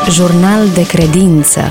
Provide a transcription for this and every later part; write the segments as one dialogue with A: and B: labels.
A: Jurnal de credință.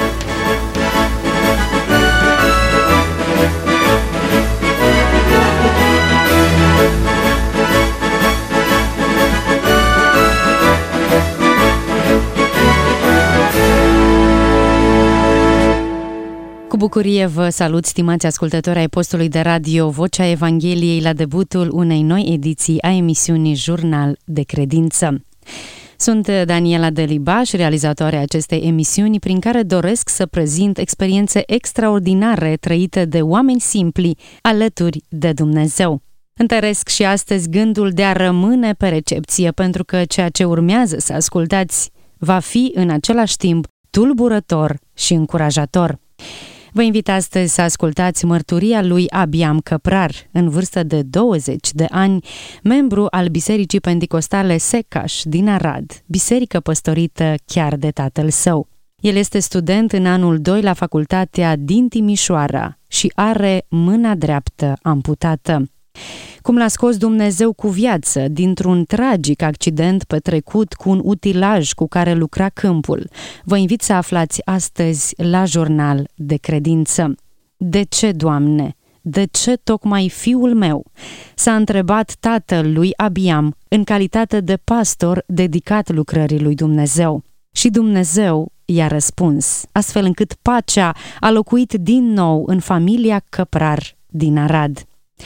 A: Cu bucurie vă salut, stimați ascultători ai postului de radio Vocea Evangheliei, la debutul unei noi ediții a emisiunii Jurnal de credință. Sunt Daniela Delibaș, realizatoarea acestei emisiuni, prin care doresc să prezint experiențe extraordinare trăite de oameni simpli alături de Dumnezeu. Întăresc și astăzi gândul de a rămâne pe recepție, pentru că ceea ce urmează să ascultați va fi în același timp tulburător și încurajator. Vă invit astăzi să ascultați mărturia lui Abiam Căprar, în vârstă de 20 de ani, membru al Bisericii Penticostale Secaș din Arad, biserică păstorită chiar de tatăl său. El este student în anul 2 la facultatea din Timișoara și are mâna dreaptă amputată. Cum l-a scos Dumnezeu cu viață dintr-un tragic accident petrecut cu un utilaj cu care lucra câmpul, vă invit să aflați astăzi la Jurnal de credință. De ce, Doamne? De ce tocmai fiul meu? S-a întrebat tatăl lui Abiam în calitate de pastor dedicat lucrării lui Dumnezeu. Și Dumnezeu i-a răspuns, astfel încât pacea a locuit din nou în familia Căprar din Arad.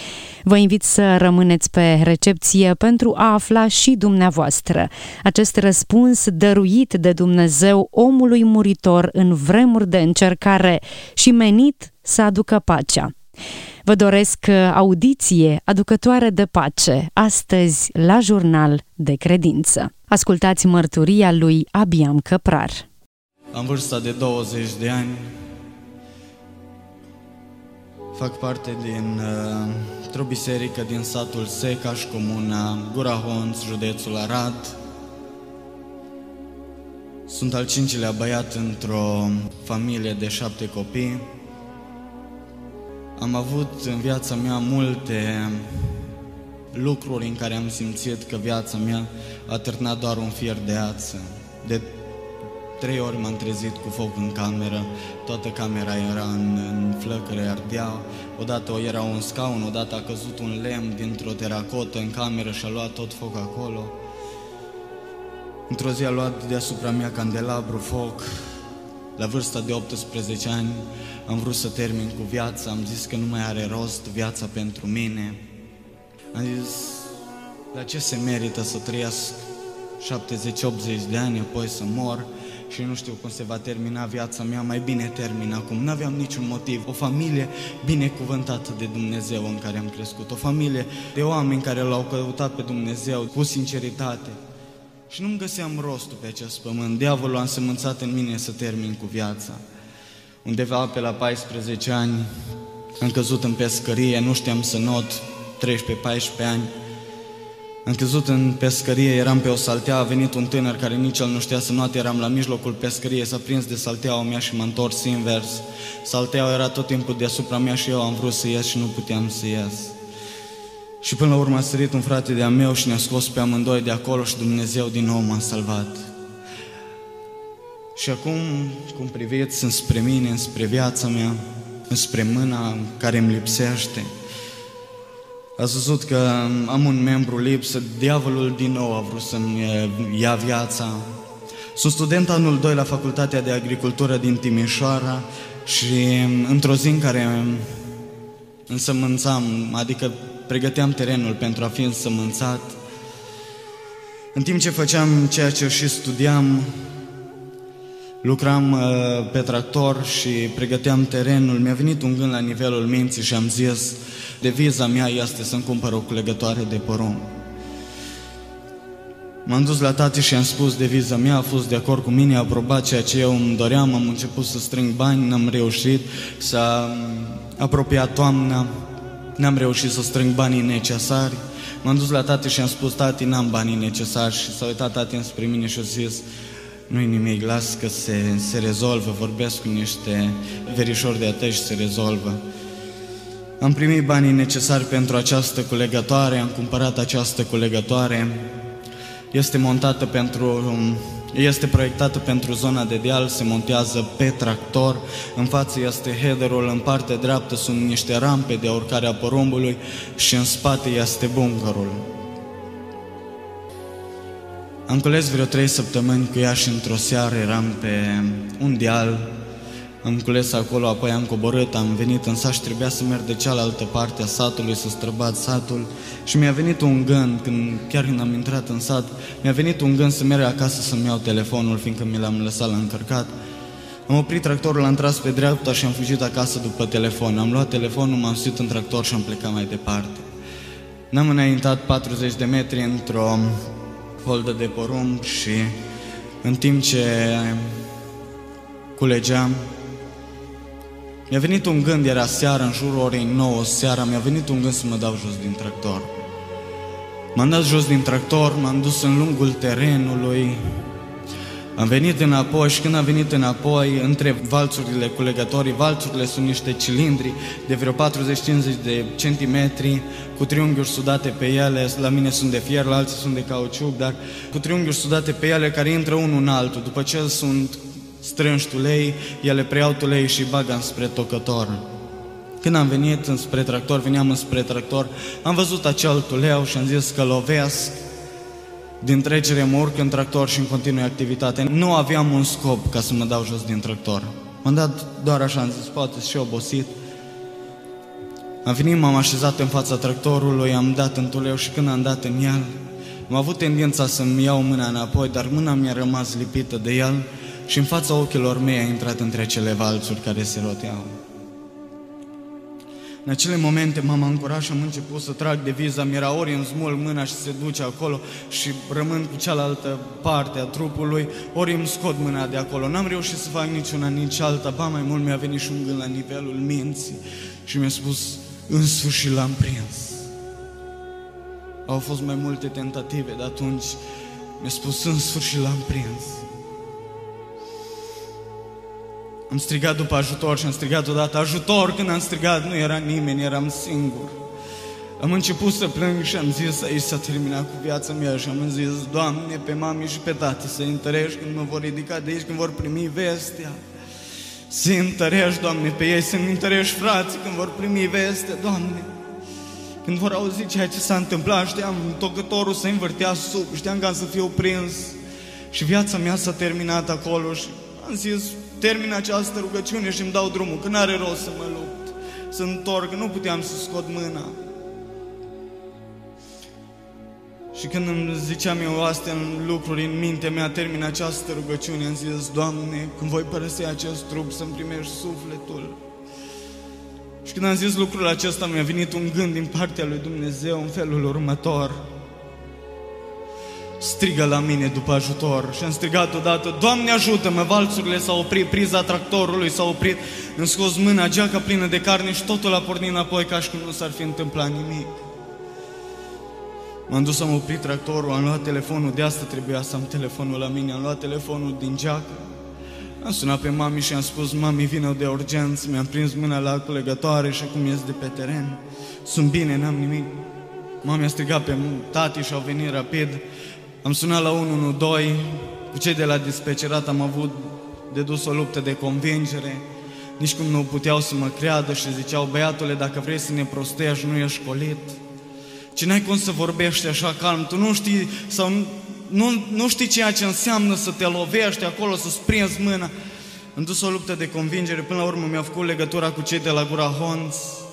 A: Vă invit să rămâneți pe recepție pentru a afla și dumneavoastră acest răspuns dăruit de Dumnezeu omului muritor în vremuri de încercare și menit să aducă pacea. Vă doresc audiție aducătoare de pace astăzi la Jurnal de credință. Ascultați mărturia lui Abiam Căprar.
B: Am vârsta de 20 de ani. Fac parte dintr-o biserică din satul Secaș, comuna Gura Honț, județul Arad. Sunt al 5-lea băiat într-o familie de 7 copii. Am avut în viața mea multe lucruri în care am simțit că viața mea a târnat doar un fier de ață. De 3 ori m-am trezit cu foc în cameră, toată camera era în flăcăre, ardeau. Odată era un scaun, odată a căzut un lemn dintr-o teracotă în cameră și a luat tot foc acolo. Într-o zi a luat deasupra mea candelabru foc. La vârsta de 18 ani am vrut să termin cu viața, am zis că nu mai are rost viața pentru mine. Am zis, la ce se merită să trăiesc 70-80 de ani, apoi să mor și nu știu cum se va termina viața mea, mai bine termin acum. N-aveam niciun motiv. O familie binecuvântată de Dumnezeu în care am crescut, o familie de oameni care l-au căutat pe Dumnezeu cu sinceritate. Și nu-mi găseam rostul pe acest pământ. Diavolul a însămânțat în mine să termin cu viața. Undeva pe la 14 ani am căzut în pescărie, nu știam să not, 13-14 ani. Am căzut în pescărie, eram pe o saltea, a venit un tânăr care nici el nu știa să noate, eram la mijlocul pescăriei, s-a prins de salteaua mea și m-a întors invers. Salteaua era tot timpul deasupra mea și eu am vrut să ies și nu puteam să ies. Și până la urmă a sărit un frate de-a meu și ne-a scos pe amândoi de acolo și Dumnezeu din nou m-a salvat. Și acum, cum priviți înspre mine, înspre viața mea, înspre mâna care îmi lipsește, ați văzut că am un membru lipsă, diavolul din nou a vrut să-mi ia viața. Sunt student anul 2 la Facultatea de Agricultură din Timișoara și într-o zi în care însămânțam, adică pregăteam terenul pentru a fi însămânțat, în timp ce făceam ceea ce și studiam, lucram pe tractor și pregăteam terenul, mi-a venit un gând la nivelul minții și am zis, deviza mea este să-mi cumpăr o culegătoare de porumb. M-am dus la tati și am spus deviza mea, a fost de acord cu mine, a aprobat ceea ce eu îmi doream, am început să strâng bani, n-am reușit, s-a apropiat toamna, n-am reușit să strâng banii necesari. M-am dus la tati și am spus, tati, n-am banii necesari, și s-a uitat tati înspre mine și a zis, nu-i nimic, las că se rezolvă, vorbesc cu niște verișori de-a tăi și se rezolvă. Am primit banii necesari pentru această culegătoare, am cumpărat această culegătoare. Este montată pentru Este proiectată pentru zona de deal, se montează pe tractor, în față este headerul, în partea dreaptă sunt niște rampe de urcare a porumbului și în spate este bunkerul. Am cules vreo 3 săptămâni cu ea și într-o seară eram pe un deal, am cules acolo, apoi am coborât, am venit în sat și trebuia să merg de cealaltă parte a satului, să străbat satul și mi-a venit un gând, chiar când am intrat în sat, mi-a venit un gând să merg acasă să-mi iau telefonul, fiindcă mi l-am lăsat la încărcat. Am oprit tractorul, l-am tras pe dreapta și am fugit acasă după telefon. Am luat telefonul, m-am suit în tractor și am plecat mai departe. N-am înaintat 40 de metri într-o holdă de porumb și în timp ce culegeam, mi-a venit un gând, era seara, în jurul orei 9 seara, mi-a venit un gând să mă dau jos din tractor. M-am dat jos din tractor, m-am dus în lungul terenului, am venit înapoi și când am venit înapoi, între valțurile culegătorii, valțurile sunt niște cilindri de vreo 40-50 de centimetri, cu triunghiuri sudate pe ele, la mine sunt de fier, la alții sunt de cauciuc, dar cu triunghiuri sudate pe ele care intră unul în altul, după ce sunt strânși tulei, ele preiau tulei și bagă înspre tocător. Când am venit înspre tractor, veneam înspre tractor, am văzut acel tuleu și am zis că lovesc, din trecere mă urc în tractor și îmi continui activitatea. Nu aveam un scop ca să mă dau jos din tractor. M-am dat doar așa, am zis, poate și obosit. Am venit, m-am așezat în fața tractorului, am dat în tuleu și când am dat în el, am avut tendința să-mi iau mâna înapoi, dar mâna mi-a rămas lipită de el și în fața ochilor mei a intrat între acele valțuri care se roteau. În acele momente m-am ancorat și am început să trag de viza, mi-era ori îmi smulg mâna și se duce acolo și rămân cu cealaltă parte a trupului, ori îmi scot mâna de acolo. N-am reușit să fac nici una, nici alta, ba mai mult mi-a venit și un gând la nivelul minții și mi-a spus, în sfârșit l-am prins. Au fost mai multe tentative, de atunci mi-a spus, în sfârșit l-am prins. Am strigat după ajutor și am strigat odată ajutor. Când am strigat nu era nimeni, eram singur. Am început să plâng și am zis, aici s-a terminat cu viața mea și am zis, Doamne, pe mami și pe tati să-i întărești când mă vor ridica de aici, când vor primi vestea. Să-i întărești, Doamne, pe ei, să-mi întărești frații când vor primi vestea, Doamne. Când vor auzi ceea ce s-a întâmplat, știam tocătorul să învârtea sub, știam că am să fiu prins și viața mea s-a terminat acolo și am zis, termin această rugăciune și îmi dau drumul, că n-are rost să mă lupt, să întorc, nu puteam să scot mâna. Și când îmi ziceam eu astea în lucruri în mintea mea, termin această rugăciune, am zis, Doamne, când voi părăsi acest trup, să-mi primești sufletul. Și când am zis lucrul acesta, mi-a venit un gând din partea lui Dumnezeu în felul următor. Strigă la mine după ajutor și am strigat odată, Doamne ajută-mă, valțurile s-au oprit, priza tractorului s-a oprit, îmi scos mâna, geaca plină de carne și totul a pornit înapoi ca și cum nu s-ar fi întâmplat nimic. M-am dus, am oprit tractorul, am luat telefonul, de asta trebuia să am telefonul la mine, am luat telefonul din geacă, am sunat pe mami și am spus, mami, vină de urgență, mi-am prins mâna la culegătoare și acum ies de pe teren, sunt bine, n-am nimic. Mami a strigat pe tati și au venit rapid. Am sunat la 112, cu cei de la dispecerat am avut de dus o luptă de convingere, nici cum nu puteau să mă creadă și ziceau, băiatule, dacă vrei să ne prostești, nu ești școlit. Ce n-ai cum să vorbești așa calm, tu nu știi sau nu știi ceea ce înseamnă să te lovești acolo, să-ți prinzi mâna. Am dus o luptă de convingere, până la urmă mi-a făcut legătura cu cei de la Gura Honț.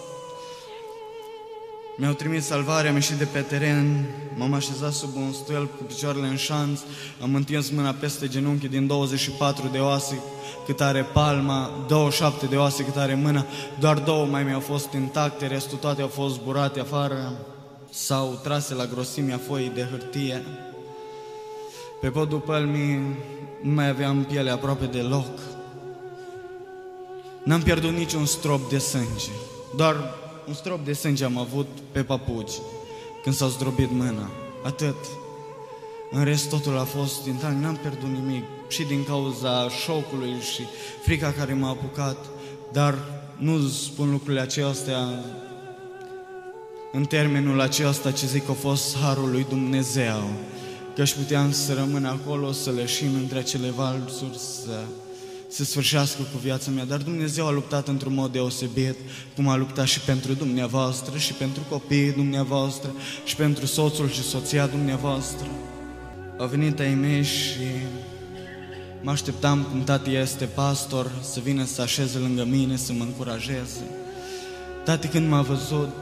B: Mi-au trimis salvarea, am ieșit de pe teren, m-am așezat sub un stâlp cu picioarele în șanț, am întins mâna peste genunchi din 24 de oase cât are palma, 27 de oase cât are mâna, doar 2 mai mi-au fost intacte, restul toate au fost zburate afară sau trase la grosimea foii de hârtie. Pe podul pălmii nu mai aveam piele aproape deloc. N-am pierdut niciun strop de sânge, doar un strop de sânge am avut pe papuci când s-a zdrobit mâna, atât. În rest totul a fost intact, n-am pierdut nimic și din cauza șocului și frica care m-a apucat, dar nu spun lucrurile acestea în termenul acesta ce zic că a fost harul lui Dumnezeu. că aș putea să rămân acolo, să leșin între acele valsuri, să se sfârșească cu viața mea. Dar Dumnezeu a luptat într-un mod deosebit, cum a luptat și pentru dumneavoastră, și pentru copiii dumneavoastră, și pentru soțul și soția dumneavoastră. Au venit ai mei și mă așteptam, cum tati este pastor, să vină să așeze lângă mine, să mă încurajeze. Tati, când m-a văzut,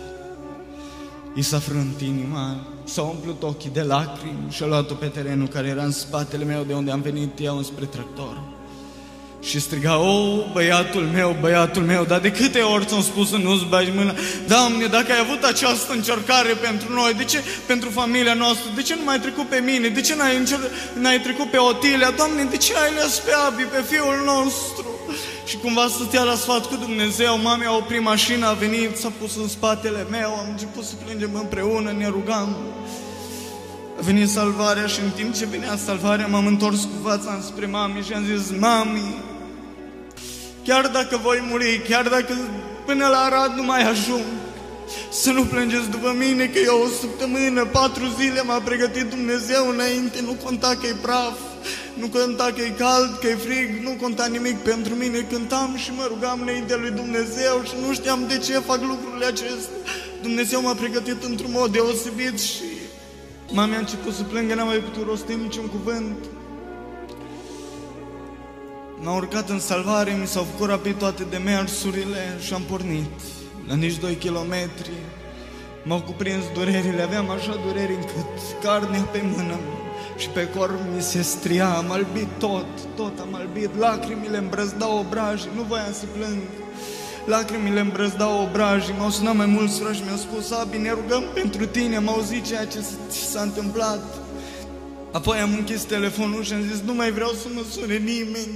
B: i s-a frânt inima, s-au umplut ochii de lacrimi și a luat-o pe terenul care era în spatele meu, de unde am venit eu înspre tractor. Și striga: "O, băiatul meu, dar de câte ori ți-am spus să nu-ți bagi mâna? Doamne, dacă ai avut această încercare pentru noi, de ce pentru familia noastră? De ce nu m-ai trecut pe mine? De ce n-ai trecut pe Otilia? Doamne, de ce ai lăsat pe Abi, pe fiul nostru?" Și cumva stătea la sfat cu Dumnezeu. Mami a oprit mașina, a venit, s-a pus în spatele meu, am început să plângem împreună, ne rugam. A venit salvarea și în timp ce venea salvarea m-am întors cu fața înspre mami și am zis: "Mami, chiar dacă voi muri, chiar dacă până la Arad nu mai ajung, să nu plângeți după mine, că eu o săptămână, 4 zile m-a pregătit Dumnezeu înainte, nu conta că e praf, nu conta că e cald, că e frig, nu conta nimic pentru mine. Cântam și mă rugam înaintea lui Dumnezeu și nu știam de ce fac lucrurile acestea. Dumnezeu m-a pregătit într-un mod deosebit." Și mami a început să plângă, n-am mai putut rosti niciun cuvânt. M-am urcat în salvare, mi s-au făcut rapid toate demersurile și am pornit. La nici 2 kilometri m-au cuprins durerile, aveam așa dureri încât carnea pe mână și pe corp mi se stria, am albit tot am albit, lacrimile îmbrăzdau obrajii, nu voiam să plâng. Lacrimile îmbrăzdau obrajii, m-au sunat mai mulți frați și mi-au spus: "Abi, ne rugăm pentru tine", am auzit ceea ce s-a întâmplat. Apoi am închis telefonul și am zis: "Nu mai vreau să mă sune nimeni."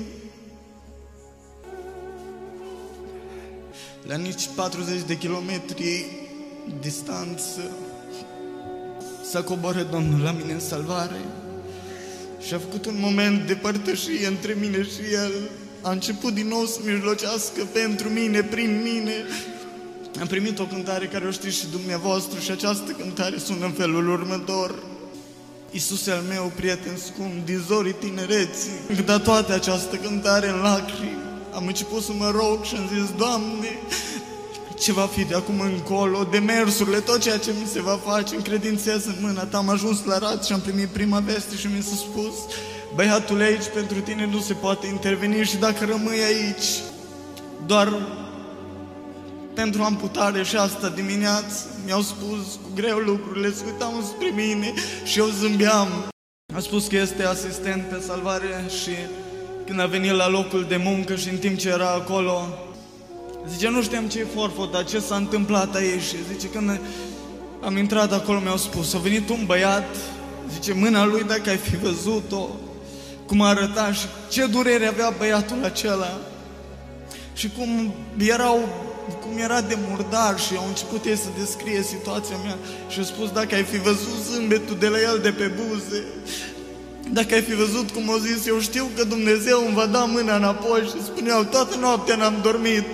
B: La nici 40 de kilometri distanță s-a coborât Domnul la mine în salvare și a făcut un moment de părtășie între mine și El. A început din nou să mijlocească pentru mine, prin mine. Am primit o cântare care o știți și dumneavoastră și această cântare sună în felul următor: "Iisuse al meu, prieten scump, din zorii tinereții." Am cântat toată această cântare în lacrimi. Am început să mă rog și am zis: "Doamne, ce va fi de acum încolo, demersurile, tot ceea ce mi se va face, încredințez în mâna Ta." Am ajuns la Arad și am primit prima veste și mi s-a spus: "Băiatule, aici pentru tine nu se poate interveni și dacă rămâi aici doar pentru amputare." Și asta dimineață mi-au spus cu greu lucrurile, se uitau spre mine și eu zâmbeam. A spus că este asistent pe salvare și când a venit la locul de muncă și în timp ce era acolo, zice: "Nu știam ce e forfot, dar ce s-a întâmplat aici?" Și zice: "Când am intrat acolo mi-au spus, a venit un băiat, zice, mâna lui, dacă ai fi văzut-o, cum arăta și ce durere avea băiatul acela și cum era de murdar." Și au început ei să descrie situația mea și a spus: "Dacă ai fi văzut zâmbetul de la el de pe buze, dacă ai fi văzut cum o zis, eu știu că Dumnezeu îmi va da mâna înapoi." Și spuneau: "Toată noaptea n-am dormit."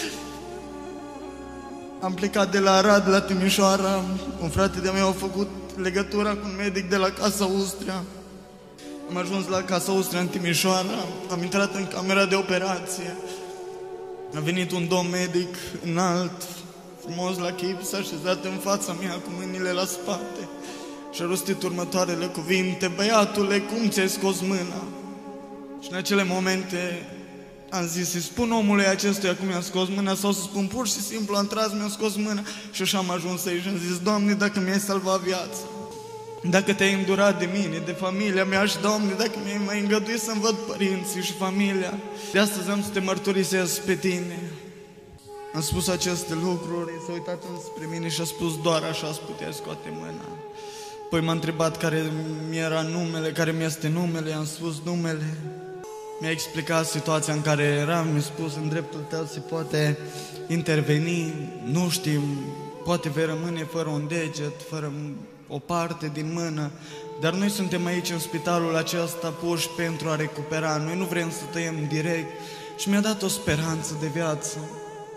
B: Am plecat de la Arad la Timișoara. Un frate de-a meu a făcut legătura cu un medic de la Casa Ustrea. Am ajuns la Casa Ustrea în Timișoara, am intrat în camera de operație. A venit un domn medic înalt, frumos la chip, s-a așezat în fața mea cu mâinile la spate și a rostit următoarele cuvinte: "Băiatule, cum ți-ai scos mâna?" Și în acele momente am zis: "Să-i spun omului acestuia cum mi-a scos mâna sau să spun pur și simplu am tras, mi-a scos mâna?" Și așa am ajuns aici și am zis: "Doamne, dacă mi-ai salvat viața, dacă te-ai îndurat de mine, de familia mea și, Doamne, dacă mi-ai mai îngăduit să-mi văd părinții și familia, de astăzi am să te mărturisesc pe tine." Am spus aceste lucruri, s-a uitat înspre mine și a spus: "Doar așa îți puteai scoate mâna." Păi m-a întrebat care mi-era numele, care mi-este numele, i-am spus numele. Mi-a explicat situația în care eram, mi-a spus: "În dreptul tău se poate interveni, nu știm, poate vei rămâne fără un deget, fără o parte din mână, dar noi suntem aici în spitalul acesta puși pentru a recupera, noi nu vrem să tăiem direct." Și mi-a dat o speranță de viață.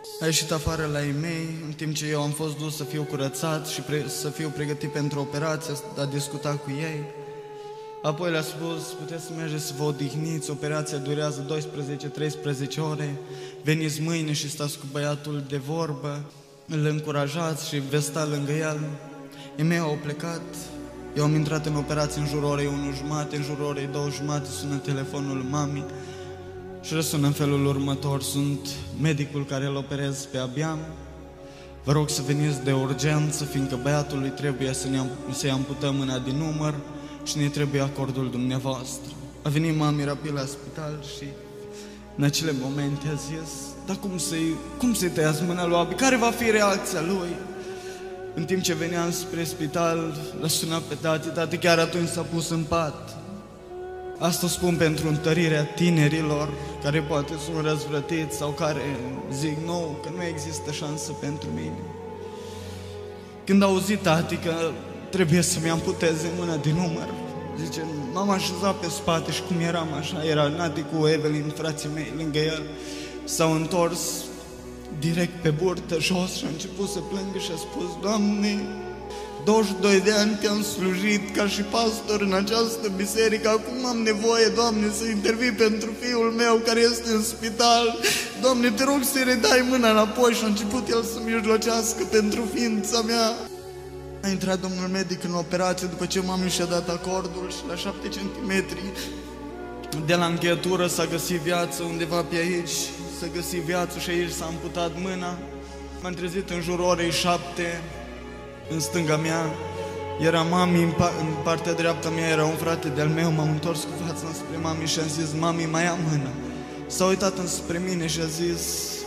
B: A ieșit afară la ei mei, în timp ce eu am fost dus să fiu curățat și să fiu pregătit pentru operație, a discutat cu ei. Apoi le-a spus, puteți să mergeți să vă odihniți, operația durează 12-13 ore, veniți mâine și stați cu băiatul de vorbă, îl încurajați și veți sta lângă el. Ei mei au plecat, eu am intrat în operație în jurul orei 1:30, în jurul orei 2:30 sună telefonul mamei și răsună în felul următor: sunt medicul care îl operez pe Abian, vă rog să veniți de urgență, fiindcă băiatului trebuie să-i amputăm mâna din umăr și ne trebuie acordul dumneavoastră. A venit mami rapid la spital și în acele momente a zis: dar cum să-i tăiați mâna lui Abi? Care va fi reacția lui? În timp ce veneam spre spital, l-a sunat pe tati chiar atunci s-a pus în pat. Asta spun pentru întărirea tinerilor care poate sunt răzvrătiți sau care zic nou, că nu există șansă pentru mine. Când a auzit tati că trebuie să-mi amputeze mâna din umăr, zice, m-am așezat pe spate și cum eram așa, era Nati cu Evelyn, frații mei, lângă el, s-au întors direct pe burtă, jos, și a început să plângă și a spus: Doamne, 22 de ani te-am slujit ca și pastor în această biserică, acum am nevoie, Doamne, să intervii pentru fiul meu care este în spital. Doamne, te rog să-i redai mâna înapoi. Și a început el să mijlocească pentru ființa mea. A intrat domnul medic în operație după ce mami și-a dat acordul și la 7 centimetri de la încheietură s-a găsit viață, undeva pe aici s-a găsit viață și aici s-a amputat mâna. M-am trezit în jurul orei 7, în stânga mea era mami, în partea dreaptă mea era un frate de-al meu. M-am întors cu fața înspre mami și am zis: mami, mai am mâna. S-a uitat înspre mine și a zis,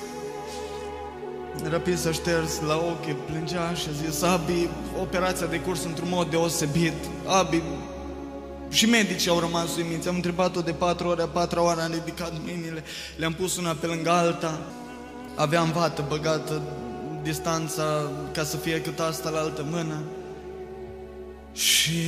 B: rapid s-a șters la ochi, plângea și a zis: Abi, operația de curs într-un mod deosebit. Abi, și medicii au rămas uimiți. Am întrebat-o de 4 ore, a 4-a oară am ridicat mâinile, le-am pus una pe lângă alta. Aveam vată băgată distanța ca să fie cât asta la altă mână. Și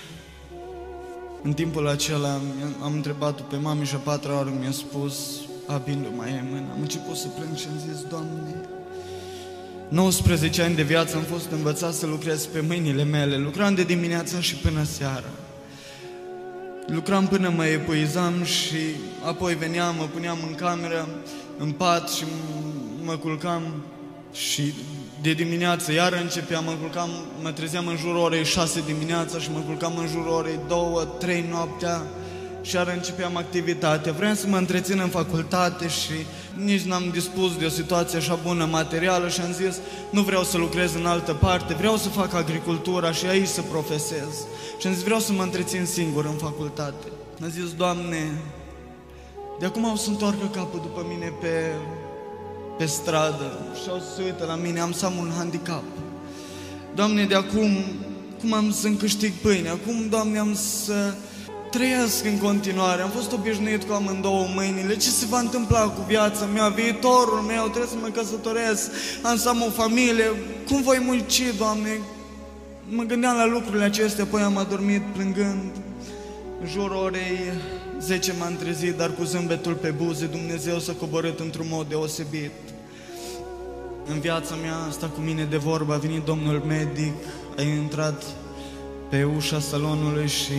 B: în timpul acela am întrebat-o pe mami și a 4-a oară mi-a spus: Abi, nu mai e mână. Am început să plâng și am zis: Doamne, 19 ani de viață am fost învățat să lucrez pe mâinile mele. Lucram de dimineața și până seara. Lucram până mă epuizam și apoi veneam, mă puneam în cameră, în pat și mă culcam și de dimineață iar începeam, mă trezeam în jurul orei 6 dimineața și mă culcam în jurul orei 2-3 noaptea și iar începeam activitatea. Vreau să mă întrețin în facultate și nici n-am dispus de o situație așa bună materială și am zis: nu vreau să lucrez în altă parte, vreau să fac agricultura și aici să profesez. Și am zis: vreau să mă întrețin singur în facultate. Am zis: Doamne, de acum o să întoarcă capul după mine pe stradă și o să se uită la mine, am să am un handicap. Doamne, de acum, cum am să-mi câștig pâine? Acum, Doamne, am să trăiesc în continuare. Am fost obișnuit cu amândouă mâinile. Ce se va întâmpla cu viața mea, viitorul meu? Trebuie să mă căsătoresc, am să am o familie. Cum voi munci, Doamne? Mă gândeam la lucrurile acestea, apoi am adormit plângând. În jurul orei 10 m-am trezit, dar cu zâmbetul pe buze. Dumnezeu s-a coborât într-un mod deosebit. În viața mea a stat cu mine de vorbă, a venit domnul medic, a intrat pe ușa salonului și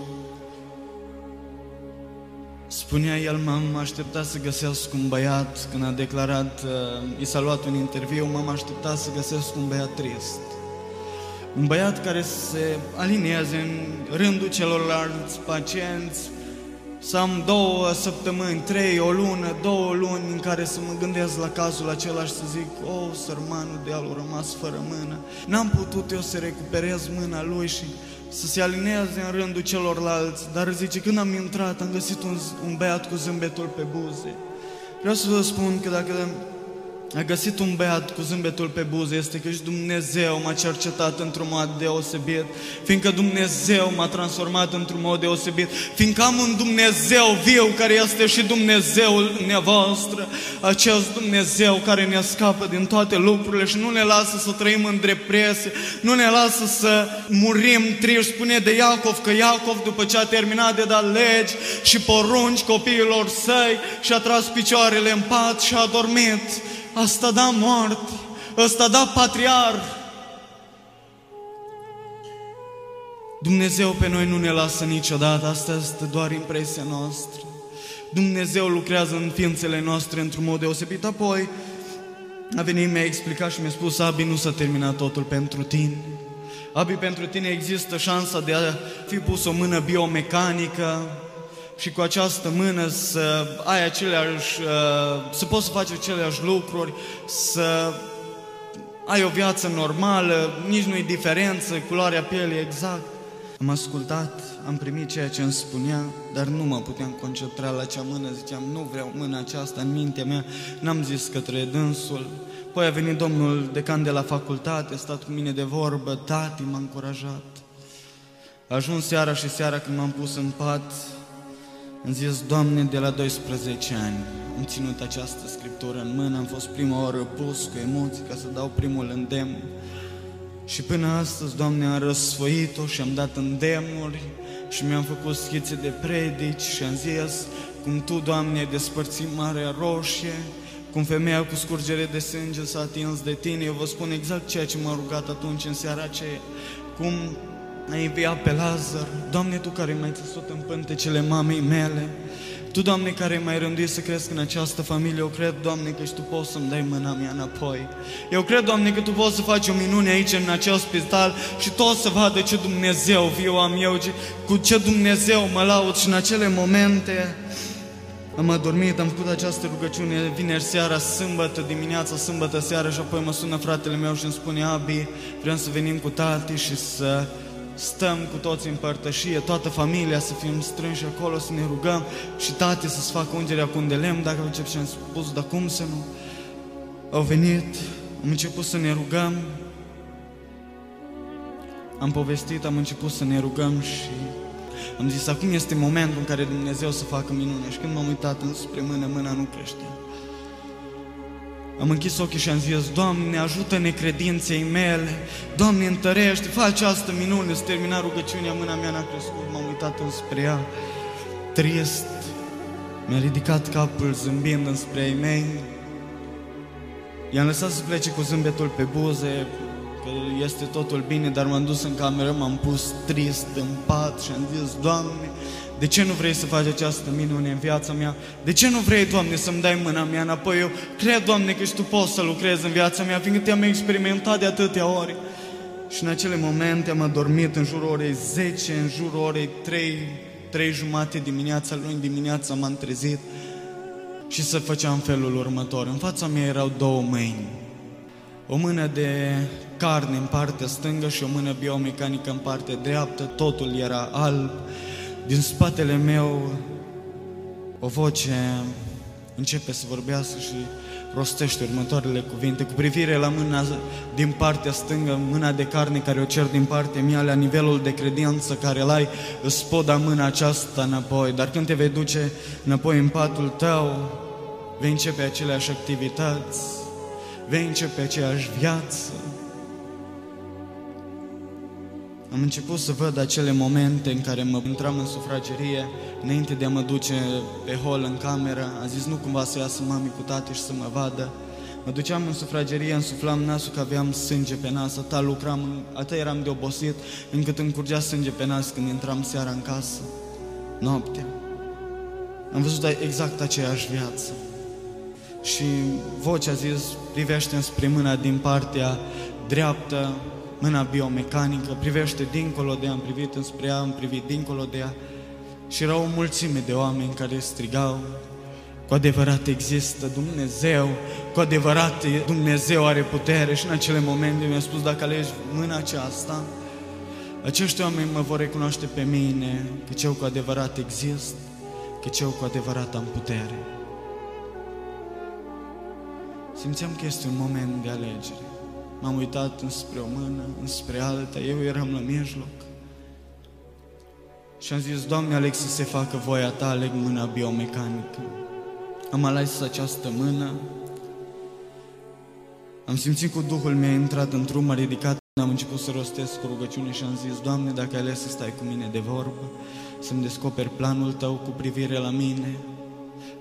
B: spunea el: m-am așteptat să găsesc un băiat, când a declarat, i s-a luat un interviu, m-am așteptat să găsesc un băiat trist. Un băiat care se alinieze în rândul celorlalți pacienți, să am 2 săptămâni, 3, o lună, 2 luni în care să mă gândesc la cazul acela și să zic: sărmanul de al a rămas fără mână. N-am putut eu să recuperez mâna lui și să se alinieze în rândul celorlalți, dar zice, când am intrat, am găsit un băiat cu zâmbetul pe buze. Vreau să vă spun că dacă a găsit un băiat cu zâmbetul pe buze, este că și Dumnezeu m-a cercetat într-un mod deosebit, fiindcă Dumnezeu m-a transformat într-un mod deosebit, fiindcă am un Dumnezeu viu care este și Dumnezeul dumneavoastră, acest Dumnezeu care ne scapă din toate lucrurile și nu ne lasă să trăim în depresie, nu ne lasă să murim triști. Spune de Iacov că Iacov, după ce a terminat de dat legi și porunci copiilor săi, și-a tras picioarele în pat și a dormit. asta da moarte, ăsta da patriar. Dumnezeu pe noi nu ne lasă niciodată, asta este doar impresia noastră. Dumnezeu lucrează în ființele noastre într-un mod deosebit. Apoi a venit, mi-a explicat și mi-a spus: Abi, nu s-a terminat totul pentru tine. Abi, pentru tine există șansa de a fi pus o mână biomecanică și cu această mână să ai să poți să faci aceleași lucruri, să ai o viață normală, nici nu-i diferență, culoarea pielii exact. Am ascultat, am primit ceea ce îmi spunea, dar nu mă puteam concentra la acea mână. Ziceam: nu vreau mâna aceasta în mintea mea. N-am zis către dânsul. Păi a venit domnul decan de la facultate, a stat cu mine de vorbă, tati m-a încurajat. A ajuns seara și seara când m-am pus în pat, am zis: Doamne, de la 12 ani am ținut această scriptură în mână, am fost prima oară pus cu emoții ca să dau primul îndemn. Și până astăzi, Doamne, am răsfoit-o și am dat îndemnuri și mi-am făcut schițe de predici și am zis cum Tu, Doamne, ai despărțit Marea Roșie, cum femeia cu scurgere de sânge s-a atins de Tine. Eu vă spun exact ceea ce m-a rugat atunci în seara aceea, cum ai înviat pe Lazar. Doamne, Tu care m-ai țesut în pântecele mamei mele, Tu, Doamne, care m-ai rânduit să cresc în această familie, eu cred, Doamne, că și Tu poți să-mi dai mâna mea înapoi. Eu cred, Doamne, că Tu poți să faci o minune aici, în acel spital, și toți să vadă ce Dumnezeu viu am eu, cu ce Dumnezeu mă laud. Și în acele momente am adormit, am făcut această rugăciune vineri seara, sâmbătă dimineața, sâmbătă seara, și apoi mă sună fratele meu și îmi spune: Abi, vrem să venim cu tati și să stăm cu toți în părtășie, toată familia să fim strânși acolo, să ne rugăm și tati să-ți facă ungerea cu un de lemn, dacă încep. Și am spus: dar cum să nu? Au venit, am început să ne rugăm, am povestit, am început să ne rugăm și am zis: acum este momentul în care Dumnezeu să facă minune. Și când m-am uitat înspre mână, mâna nu creștea. Am închis ochii și am zis: Doamne, ajută-ne credinței mele, Doamne, întărește, fă această minune. Să termina rugăciunea, mâna mea n-a crescut, m-am uitat înspre ea, trist, mi-a ridicat capul zâmbind înspre ei mei. I-am lăsat să plece cu zâmbetul pe buze, că este totul bine, dar m-am dus în cameră, m-am pus trist în pat și am zis: Doamne, de ce nu vrei să faci această minune în viața mea? De ce nu vrei, Doamne, să-mi dai mâna mea înapoi? Eu cred, Doamne, că și Tu poți să lucrezi în viața mea, fiindcă Te-am experimentat de atâtea ori. Și în acele momente am adormit în jurul orei 10, în jurul orei 3:30 dimineața, luni dimineața m-am trezit și să făceam felul următor. În fața mea erau două mâini. O mână de carne în partea stângă și o mână biomecanică în partea dreaptă. Totul era alb. Din spatele meu o voce începe să vorbească și rostește următoarele cuvinte: cu privire la mâna din partea stângă, mâna de carne care o cer din partea mea, la nivelul de credință care l-ai, îți pot da mâna aceasta înapoi. Dar când te vei duce înapoi în patul tău, vei începe aceleași activități, vei începe aceeași viață. Am început să văd acele momente în care mă intram în sufragerie, înainte de a mă duce pe hol în cameră. Am zis: nu cumva să iasă mami cu tati și să mă vadă. Mă duceam în sufragerie, însuflam nasul că aveam sânge pe nas, atât eram de obosit, încât îmi curgea sânge pe nas când intram seara în casă, noaptea. Am văzut exact aceeași viață. Și vocea a zis: privește înspre mâna din partea dreaptă, mâna biomecanică, privește dincolo de ea. Am privit înspre ea, am privit dincolo de ea și era o mulțime de oameni care strigau: cu adevărat există Dumnezeu, cu adevărat Dumnezeu are putere. Și în acele momente mi-a spus: dacă alegi mâna aceasta, acești oameni mă vor recunoaște pe mine, că eu cu adevărat exist, că eu cu adevărat am putere. Simțeam că este un moment de alegere. M-am uitat înspre o mână, înspre alta, eu eram la mijloc. Și am zis: Doamne, aleg să se facă voia Ta, aleg mâna biomecanică. Am ales această mână. Am simțit că Duhul mi-a intrat într-un, m-a ridicat, am început să rostesc cu rugăciune și am zis: Doamne, dacă ai ales să stai cu mine de vorbă, să-mi descoperi planul Tău cu privire la mine,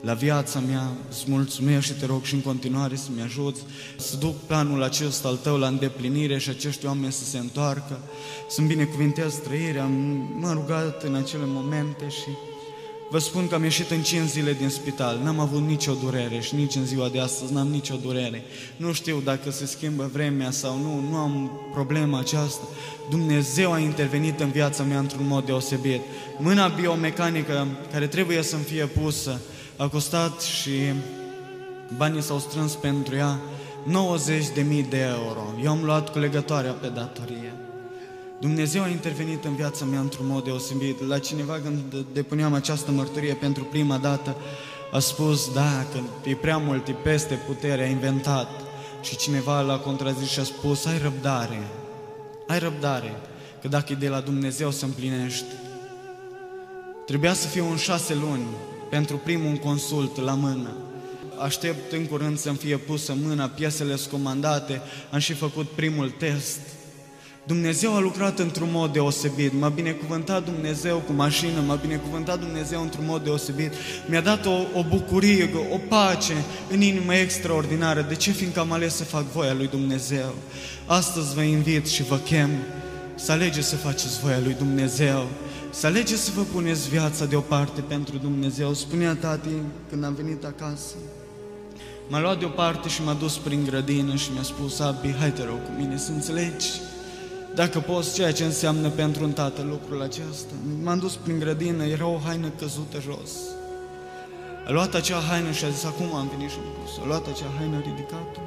B: la viața mea. Îți mulțumesc și te rog și în continuare să-mi ajuți să duc planul acesta al Tău la îndeplinire și acești oameni să se întoarcă, să-mi binecuvintez trăirea. M-am rugat în acele momente și vă spun că am ieșit în 5 zile din spital, n-am avut nicio durere și nici în ziua de astăzi n-am nicio durere. Nu știu dacă se schimbă vremea sau nu am problema aceasta. Dumnezeu a intervenit în viața mea într-un mod deosebit. Mâna biomecanică care trebuie să-mi fie pusă a costat și banii s-au strâns pentru ea 90.000 de euro. Eu am luat cu legătoarea pe datorie. Dumnezeu a intervenit în viața mea într-un mod deosebit. La cineva când depuneam această mărturie pentru prima dată, a spus, da, că e prea mult, e peste putere, a inventat. Și cineva l-a contrazis și a spus, ai răbdare, că dacă e de la Dumnezeu se împlinește. Trebuia să fie în 6 luni pentru primul consult la mână. Aștept în curând să-mi fie pusă mâna, piesele sunt comandate, am și făcut primul test. Dumnezeu a lucrat într-un mod deosebit, m-a binecuvântat Dumnezeu cu mașină, m-a binecuvântat Dumnezeu într-un mod deosebit, mi-a dat o bucurie, o pace în inimă extraordinară. De ce? Fiindcă am ales să fac voia lui Dumnezeu. Astăzi vă invit și vă chem să alegeți să faceți voia lui Dumnezeu, să alegeți să vă puneți viața deoparte pentru Dumnezeu. Spunea tati când am venit acasă, m-a luat deoparte și m-a dus prin grădină și mi-a spus, Abi, hai te rog cu mine să înțelegi dacă poți ceea ce înseamnă pentru un tată lucrul acesta. M-am dus prin grădină, era o haină căzută jos. A luat acea haină și a zis, acum am venit și am pus. A luat acea haină, ridicat-o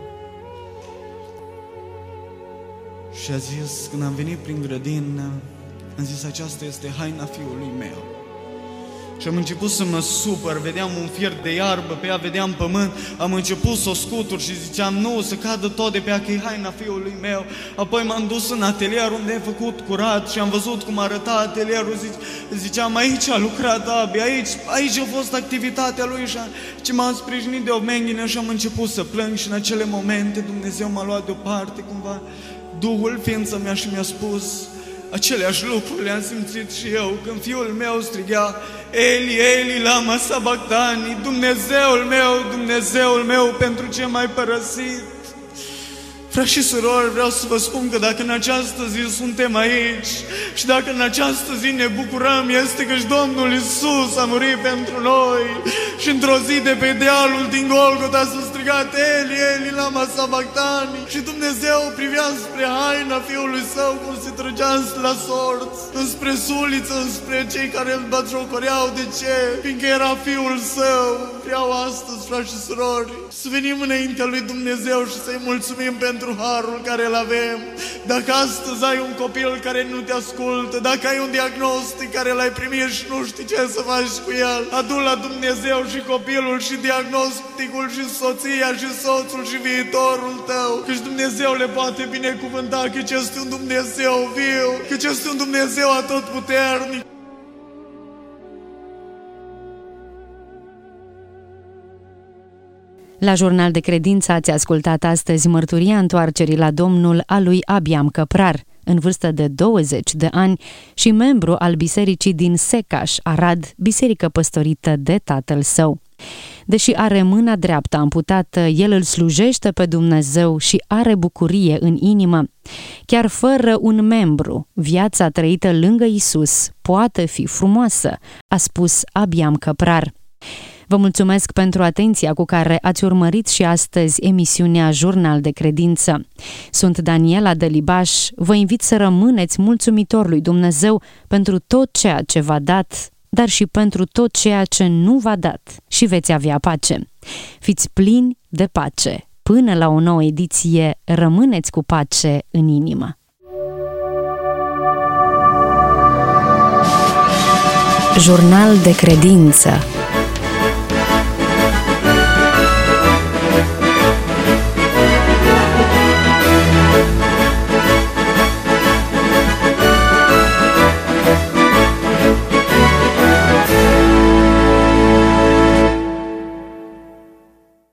B: și a zis, când am venit prin grădină, am zis, aceasta este haina fiului meu. Și am început să mă supăr, vedeam un fier de iarbă, pe ea vedeam pământ, am început să o scutur și ziceam, nu, să cadă tot de pe ea, că e haina fiului meu. Apoi m-am dus în atelier unde am făcut curat și am văzut cum arăta atelierul, ziceam, aici a lucrat Abi, aici a fost activitatea lui și m-am sprijinit de o menghină și am început să plâng și în acele momente Dumnezeu m-a luat deoparte cumva, Duhul, ființa mea și mi-a spus, aceleași lucruri le-am simțit și eu când fiul meu striga, Eli, Eli, lama sabactani, Dumnezeul meu, pentru ce m-ai părăsit? Frați și surori, vreau să vă spun că dacă în această zi suntem aici și dacă în această zi ne bucurăm, este că și Domnul Iisus a murit pentru noi și într-o zi de pe dealul din Golgota s-a strigat, Eli, Eli, lama sabactani, și Dumnezeu privea spre haina Fiului Său cum se trăgea la sorți, înspre suliță, înspre cei care îl batjocoreau. De ce? Fiindcă era Fiul Său. Vreau astăzi, frați și surori, să venim înaintea lui Dumnezeu și să-i mulțumim pentru harul care îl avem. Dacă astăzi ai un copil care nu te ascultă, dacă ai un diagnostic care l-ai primit și nu știi ce să faci cu el, adu la Dumnezeu și copilul și diagnosticul și soția și soțul și viitorul tău, căci Dumnezeu le poate binecuvânta, căci este un Dumnezeu viu, căci este un Dumnezeu atotputernic.
A: La Jurnal de Credință ați ascultat astăzi mărturia întoarcerii la Domnul a lui Abiam Căprar, în vârstă de 20 de ani și membru al bisericii din Secaș, Arad, biserică păstorită de tatăl său. Deși are mâna dreaptă amputată, el îl slujește pe Dumnezeu și are bucurie în inimă. Chiar fără un membru, viața trăită lângă Iisus poate fi frumoasă, a spus Abiam Căprar. Vă mulțumesc pentru atenția cu care ați urmărit și astăzi emisiunea Jurnal de Credință. Sunt Daniela Delibaș, vă invit să rămâneți mulțumitori lui Dumnezeu pentru tot ceea ce v-a dat, dar și pentru tot ceea ce nu v-a dat și veți avea pace. Fiți plini de pace. Până la o nouă ediție, rămâneți cu pace în inimă. Jurnal de Credință.